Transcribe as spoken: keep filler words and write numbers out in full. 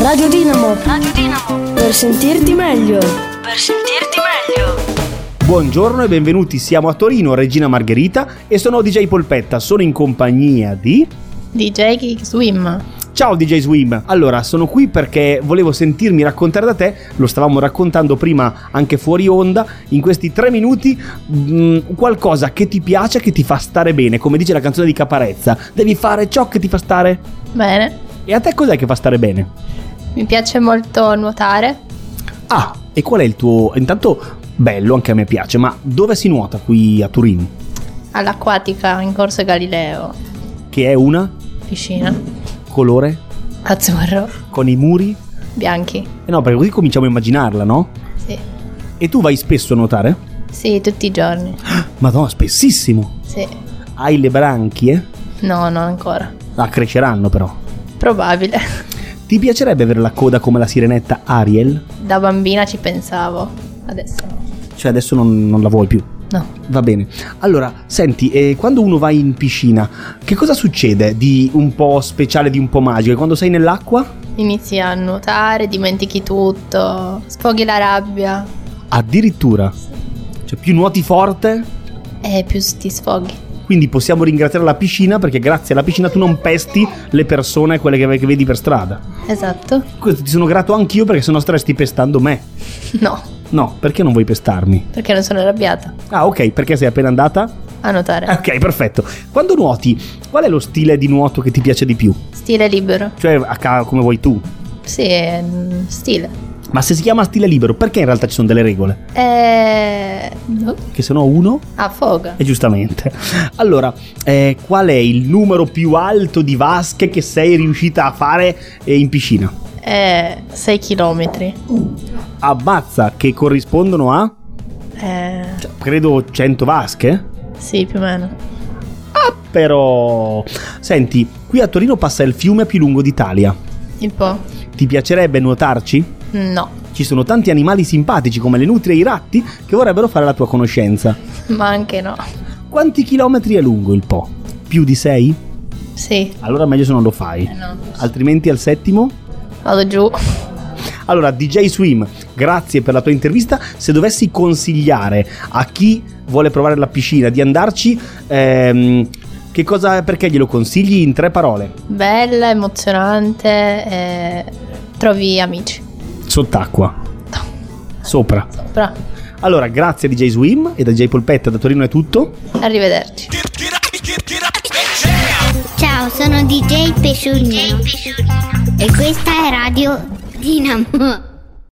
Radio Dinamo. Radio Dinamo. Per sentirti meglio. Per sentirti meglio. Buongiorno e benvenuti, siamo a Torino, Regina Margherita e sono D J Polpetta, sono in compagnia di... D J Swim. Ciao D J Swim, allora sono qui perché volevo sentirmi raccontare da te, lo stavamo raccontando prima anche fuori onda, in questi tre minuti mh, qualcosa che ti piace, che ti fa stare bene, come dice la canzone di Caparezza, devi fare ciò che ti fa stare bene. E a te cos'è che fa stare bene? Mi piace molto nuotare. Ah, e qual è il tuo... Intanto bello, anche a me piace, ma dove si nuota qui a Turin? All'acquatica in Corso Galileo. Che è una? Piscina. Colore? Azzurro. Con i muri? Bianchi. Eh no, perché così cominciamo a immaginarla, no? Sì. E tu vai spesso a nuotare? Sì, tutti i giorni. Madonna, spessissimo. Sì. Hai le branchie? No, non ancora. Ah, cresceranno però. Probabile. Ti piacerebbe avere la coda come la sirenetta Ariel? Da bambina ci pensavo, adesso no. Cioè adesso non, non la vuoi più? No. Va bene. Allora, senti, eh, quando uno va in piscina, che cosa succede di un po' speciale, di un po' magico? E quando sei nell'acqua? Inizi a nuotare, dimentichi tutto, sfoghi la rabbia. Addirittura? Cioè più nuoti forte? E più ti sfoghi. Quindi possiamo ringraziare la piscina perché grazie alla piscina tu non pesti le persone, quelle che, che vedi per strada. Esatto. Questo ti sono grato anch'io perché sennò staresti pestando me. No. No, perché non vuoi pestarmi? Perché non sono arrabbiata. Ah, ok, perché sei appena andata? A nuotare. Ok, perfetto. Quando nuoti, qual è lo stile di nuoto che ti piace di più? Stile libero. Cioè, a ca- come vuoi tu? Sì, è mm, stile. Ma se si chiama stile libero, perché in realtà ci sono delle regole? Eh... no. Che se no uno... Affoga. E giustamente. Allora, eh, qual è il numero più alto di vasche che sei riuscita a fare eh, in piscina? Eh... sei chilometri. Ammazza, che corrispondono a... Eh... Cioè, credo cento vasche? sì, più o meno. Ah, però... Senti, qui a Torino passa il fiume più lungo d'Italia. Il Po. Ti piacerebbe nuotarci? No. Ci sono tanti animali simpatici come le nutrie e i ratti che vorrebbero fare la tua conoscenza. Ma anche no. Quanti chilometri è lungo il Po? Più di sei? Sì. Allora meglio se non lo fai. Eh no. Altrimenti al settimo? Vado giù. Allora, D J Swim, grazie per la tua intervista. Se dovessi consigliare a chi vuole provare la piscina di andarci, ehm, che cosa, perché glielo consigli in tre parole? Bella, emozionante e trovi amici. Sott'acqua? No. Sopra? Sopra. Allora, grazie a D J Swim e da D J Polpetta da Torino è tutto. Arrivederci. Ciao, sono D J Pesciolino e questa è Radio Dinamo.